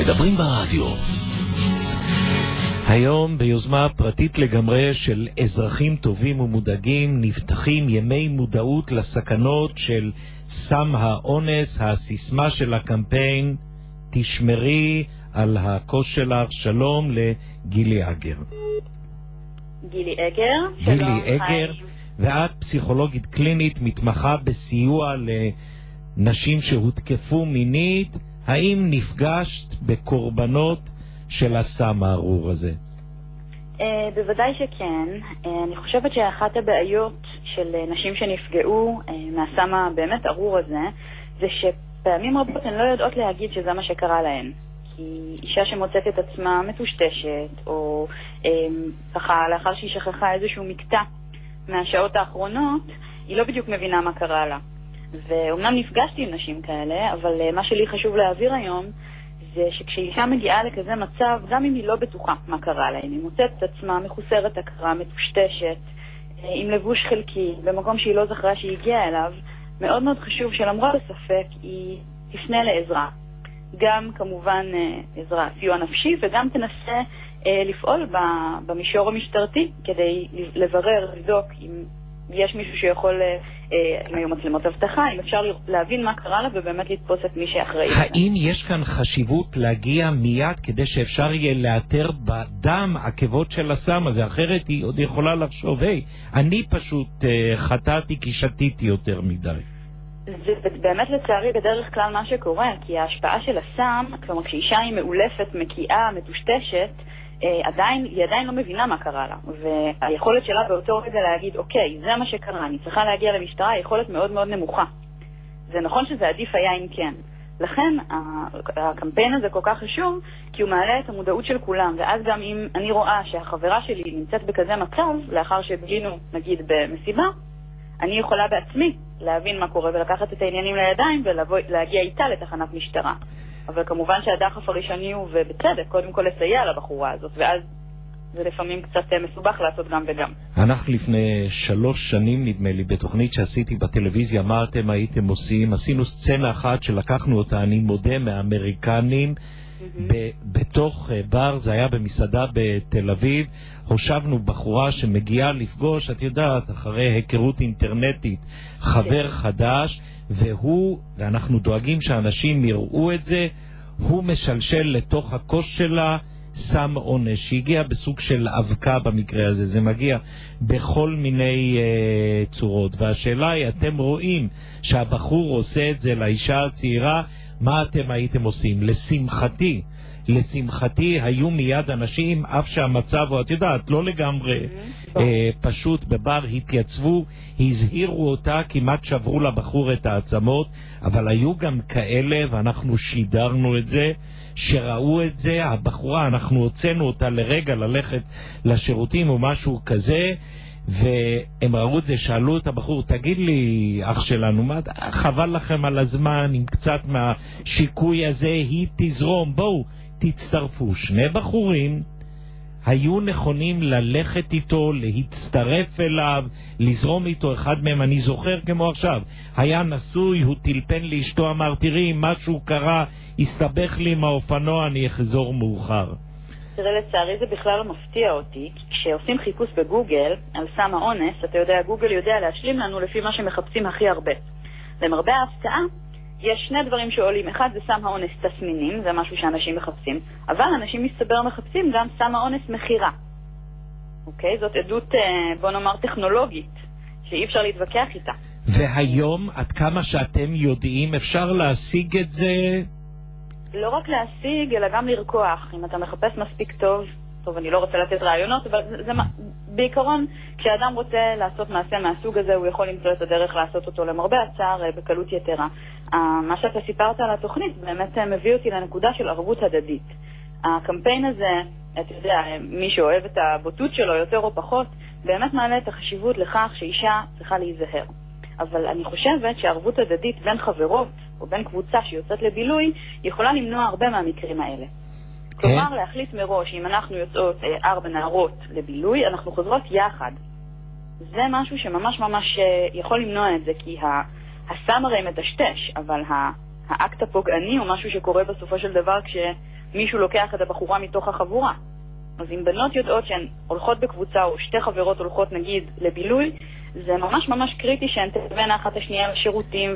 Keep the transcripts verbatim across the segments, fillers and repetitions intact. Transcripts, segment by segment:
מדברים ברדיו. היום ביוזמה פרטית לגמרי של אזרחים טובים ומודאגים נפתחים ימי מודעות לסכנות של סם האונס. הסיסמה של הקמפיין, תשמרי על הכוס שלך. שלום לגילי אגר. גילי אגר. גילי אגר, ואת פסיכולוגית קלינית מתמחה בסיוע לנשים שהותקפו מינית. האם נפגשת בקורבנות של הסם הארור הזה? Uh, בוודאי שכן. Uh, אני חושבת שאחת הבעיות של uh, נשים שנפגעו uh, מהסם הבאמת ארור הזה, זה שפעמים רבות הן לא יודעות להגיד שזה מה שקרה להן. כי אישה שמוצאת את עצמה מטושטשת, או um, ככה לאחר שהיא שכחה איזשהו מקטע מהשעות האחרונות, היא לא בדיוק מבינה מה קרה לה. ואומנם נפגשתי עם נשים כאלה, אבל uh, מה שלי חשוב להעביר היום, זה שכשאישה מגיעה לכזה מצב, גם אם היא לא בטוחה מה קרה לה, אם היא מוצאת את עצמה מחוסרת הכרה, מטושטשת, עם לבוש חלקי, במקום שהיא לא זכרה שהיא הגיעה אליו, מאוד מאוד חשוב שלמרות הספק היא תפנה לעזרה. גם כמובן עזרה, סיוע נפשי, וגם תנסה לפעול במישור המשטרתי כדי לברר, לבדוק אם יש מישהו שיכול, אם היו מצלמות הבטחה, אם אפשר להבין מה קרה לה ובאמת לתפוס את מי שאחראי. האם יש כאן חשיבות להגיע מיד כדי שאפשר יהיה לאתר בדם עקבות של הסם הזה? אחרת היא עוד יכולה לחשוב, היי, אני פשוט חטאתי כי שתיתי יותר מדי. זה באמת לצערי בדרך כלל מה שקורה, כי ההשפעה של הסם, כלומר כשאישה היא מאולפת, מקיאה, מטושטשת, עדיין, היא עדיין לא מבינה מה קרה לה, והיכולת שלה באותו רגע להגיד, אוקיי, זה מה שקרה, אני צריכה להגיע למשטרה, יכולת מאוד מאוד נמוכה. זה נכון שזה עדיף היה אם כן. לכן הקמפיין הזה כל כך חשוב, כי הוא מעלה את המודעות של כולם, ואז גם אם אני רואה שהחברה שלי נמצאת בכזה מצב, לאחר שבגינו, נגיד, במסיבה, אני יכולה בעצמי להבין מה קורה ולקחת את העניינים לידיים ולהגיע איתה לתחנת משטרה. אבל כמובן שהדחף הראשוני הוא, ובצדק, קודם כל לסייע לבחורה הזאת, ואז זה לפעמים קצת מסובך לעשות גם וגם. אנחנו לפני שלוש שנים, נדמה לי, בתוכנית שעשיתי בטלוויזיה, מה אתם הייתם עושים? עשינו סצנה אחת שלקחנו אותה, אני מודה, מהאמריקנים, בתוך בר, זה היה במסעדה בתל אביב, הושבנו בחורה שמגיעה לפגוש, את יודעת, אחרי היכרות אינטרנטית, חבר חדש, והוא, ואנחנו דואגים שאנשים יראו את זה, הוא משלשל לתוך הכוס שלה סם אונס, שהגיע בסוג של אבקה במקרה הזה, זה מגיע בכל מיני uh, צורות, והשאלה היא, אתם רואים שהבחור עושה את זה לאישה הצעירה, מה אתם הייתם עושים? לשמחתי, לשמחתי היו מיד אנשים, אף שהמצב, או את יודעת, לא לגמרי אה, פשוט בבר, התייצבו, הזהירו אותה, כמעט שברו לבחור את העצמות, אבל היו גם כאלה, ואנחנו שידרנו את זה, שראו את זה, הבחורה, אנחנו הוצאנו אותה לרגע ללכת לשירותים או משהו כזה, והם ראו את זה, שאלו את הבחור, תגיד לי, אח שלנו, מה, חבל לכם על הזמן, עם קצת מהשיקוי הזה, היא תזרום, בואו, תצטרפו. שני בחורים היו נכונים ללכת איתו, להצטרף אליו, לזרום איתו. אחד מהם, אני זוכר כמו עכשיו, היה נשוי, הוא טלפן לאשתו, אמר, תראי, משהו קרה, הסתבך לי עם האופנוע, אני אחזור מאוחר. תראה, לצערי זה בכלל לא מפתיע אותי, כי כשעושים חיפוש בגוגל על סם האונס, אתה יודע, גוגל יודע להשלים לנו לפי מה שמחפשים הכי הרבה. למרבה ההפתעה, יש שני דברים שעולים. אחד זה סם האונס תסמינים, זה משהו שאנשים מחפשים, אבל אנשים מסתבר מחפשים גם סם האונס מחירה. אוקיי? זאת עדות, בוא נאמר, טכנולוגית, שאי אפשר להתווכח איתה. והיום, עד כמה שאתם יודעים, אפשר להשיג את זה? לא רק להשיג, אלא גם לרקוח. אם אתה מחפש מספיק טוב, טוב, אני לא רוצה לתת רעיונות, אבל זה, זה, בעיקרון, כשאדם רוצה לעשות מעשה מהסוג הזה, הוא יכול למצוא את הדרך לעשות אותו למרבה הצער, בקלות יתרה. מה שאתה סיפרת על התוכנית, באמת מביא אותי לנקודה של ערבות הדדית. הקמפיין הזה, אתה יודע, מי שאוהב את הבוטות שלו יותר או פחות, באמת מעלה את החשיבות לכך שאישה צריכה להיזהר. אבל אני חושבת שערבות הדדית בין חברות, או בין קבוצה שיוצאת לבילוי, יכולה למנוע הרבה מהמקרים האלה. כלומר, להחליט מראש, אם אנחנו יוצאות ארבע נערות לבילוי, אנחנו חוזרות יחד. זה משהו שממש ממש יכול למנוע את זה, כי הסם הרי מדשתש, אבל האקט הפוגעני הוא משהו שקורה בסופו של דבר כש... מישהו לוקח את הבחורה מתוך החבורה. אז אם בנות יודעות שהן הולכות בקבוצה או שתי חברות הולכות נגיד לבילוי, זה ממש ממש קריטי שהן תבנה אחת השנייה לשירותים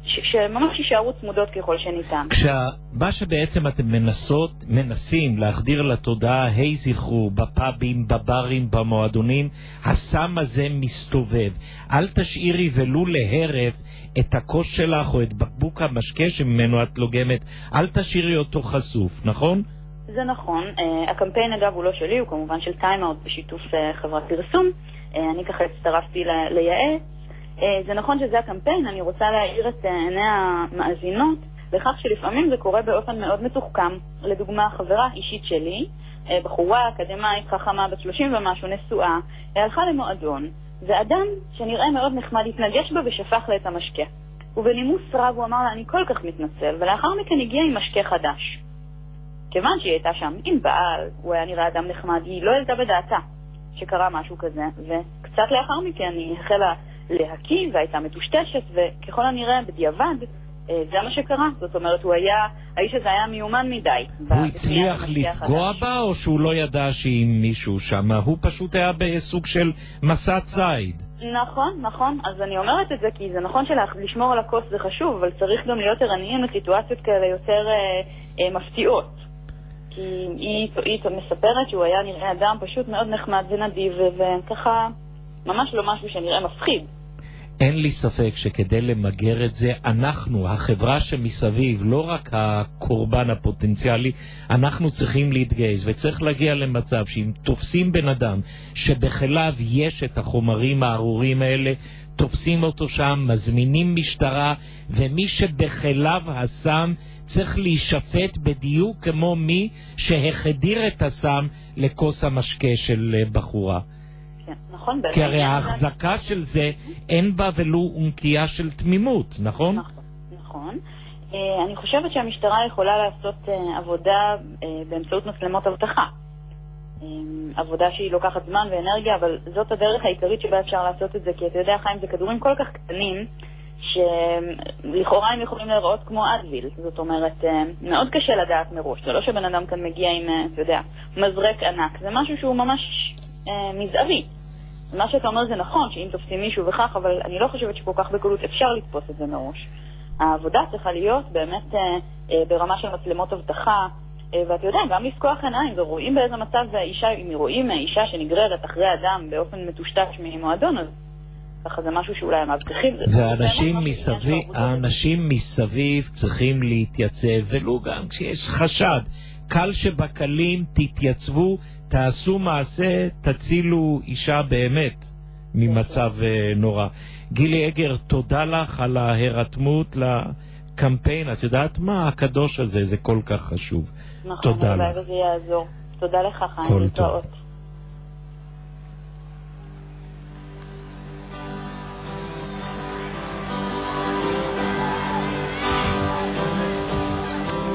ושממש יישארו צמודות ככל שניתן. מה שבעצם אתם מנסות, מנסים להחדיר לתודעה, היי זכרו, בפאבים, בברים, במועדונים, הסם הזה מסתובב. אל תשאירי ולו להרף את הכוס שלך או את בקבוק המשקה שממנו את לוגמת, אל תשאירי אותו חשוף, נכון? זה נכון. הקמפיין אגב הוא לא שלי, הוא כמובן של טיים-אאוט בשיתוף חברת פרסום. אני ככה הצטרפתי לייעץ. זה נכון שזה הקמפיין, אני רוצה להעיר את עיני המאזינות לכך שלפעמים זה קורה באופן מאוד מתוחכם. לדוגמה, חברה אישית שלי, בחורה אקדמאית חכמה בת שלושים ומשהו, נשואה, הלכה למועדון, ואדם שנראה מאוד נחמד התנגש בה ושפך לה את המשקה. ובנימוס רב הוא אמר לה, אני כל כך מתנצל, ולאחר מכן הגיע עם משקה חדש. כיוון שהיא הייתה שם עם בעל, הוא היה נראה אדם נחמד, היא לא העלתה בדעתה שקרה משהו כזה, וקצת לאחר מכן היא החלה להקיא והייתה מטושטשת, וככל הנראה בדיעבד זה מה שקרה. זאת אומרת, הוא היה, האיש הזה היה מיומן מדי. הוא הצליח לפגוע בה או שהוא לא ידע שהיא מישהו שם? הוא פשוט היה בסוג של מסע ציד. נכון, נכון. אז אני אומרת את זה כי זה נכון שלשמור על הכוס זה חשוב, אבל צריך גם להיות ערניים לסיטואציות כאלה יותר אה, אה, מפתיעות. כי היא, היא מספרת שהוא היה נראה אדם פשוט מאוד נחמד ונדיב, וככה ממש לא משהו שנראה מפחיד. אין לי ספק שכדי למגר את זה, אנחנו, החברה שמסביב, לא רק הקורבן הפוטנציאלי, אנחנו צריכים להתגייס, וצריך להגיע למצב שאם תופסים בן אדם שבחליו יש את החומרים הארורים האלה, תופסים אותו שם, מזמינים משטרה, ומי שבחליו הסם צריך להישפט בדיוק כמו מי שהחדיר את הסם לכוס המשקה של בחורה. נכון, כי הרי ההחזקה של זה אין בה ולו אונקייה של תמימות, נכון? נכון, נכון. אני חושבת שהמשטרה יכולה לעשות עבודה באמצעות מצלמות אבטחה. עבודה שהיא לוקחת זמן ואנרגיה, אבל זאת הדרך העיקרית שבה אפשר לעשות את זה, כי אתה יודע, חיים, זה כדורים כל כך קטנים, שלכאורה הם יכולים להיראות כמו אדוויל. זאת אומרת, מאוד קשה לדעת מראש. זה לא שבן אדם כאן מגיע עם, אתה יודע, מזרק ענק. זה משהו שהוא ממש מזערי. מה שאתה אומר זה נכון, שאם תופסים מישהו וכך, אבל אני לא חושבת שכל כך בקלות אפשר לתפוס את זה מראש. העבודה צריכה להיות באמת אה, אה, ברמה של מצלמות אבטחה, אה, ואתה יודע, גם לפקוח עיניים, ורואים באיזה מצב האישה, אם רואים אישה שנגררת אחרי אדם באופן מטושטש ממועדון, אז ככה זה משהו שאולי הם מבטיחים. והאנשים מסביב, האנשים מסביב צריכים להתייצב, ולא גם כשיש חשד. קל שבקלים תתייצבו, תעשו מעשה, תצילו אישה באמת ממצב נורא. גילי אגר, תודה לך על ההירתמות לקמפיין. את יודעת מה? הקדוש הזה, זה כל כך חשוב. נכון, תודה לך. זה יעזור. תודה לך, חיים. כל טוב.